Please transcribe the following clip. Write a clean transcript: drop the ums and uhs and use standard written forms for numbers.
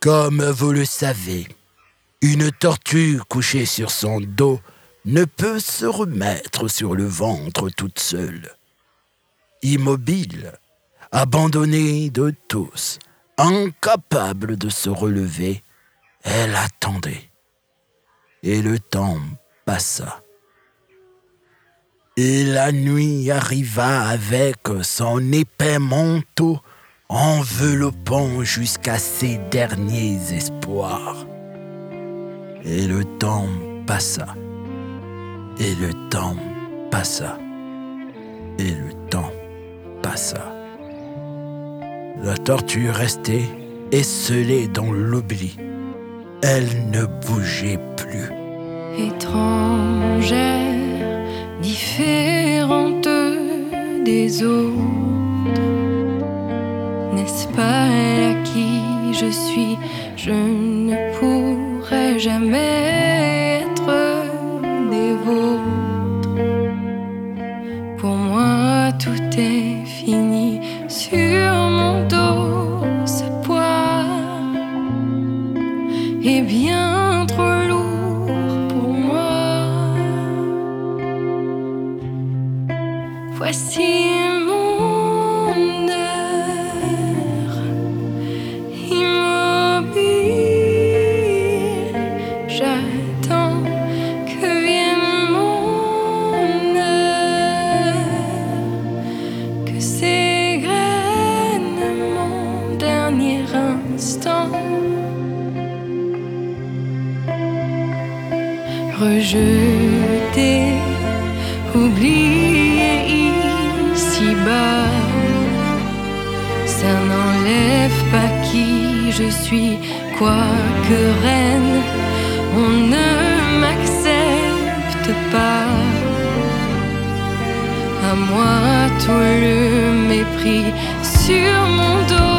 Comme vous le savez, une tortue couchée sur son dos ne peut se remettre sur le ventre toute seule. Immobile, abandonnée de tous, incapable de se relever, elle attendait. Et le temps passa. Et la nuit arriva avec son épais manteau enveloppant jusqu'à ses derniers espoirs. Et le temps passa. Et le temps passa. Et le temps passa. La tortue restait esselée dans l'oubli. Elle ne bougeait plus. Étrangère, différente des autres, n'est-ce pas elle à qui je suis? Je ne pourrai jamais être des vôtres. Pour moi tout est fini sur mon dos, ce poids est bien trop lourd pour moi. Voici mon heure, immobile, j'attends que vienne mon heure, que s'égrène mon dernier instant. Rejeté, oublié ici-bas, ça n'enlève pas qui je suis. Quoique reine, on ne m'accepte pas. À moi tout le mépris sur mon dos.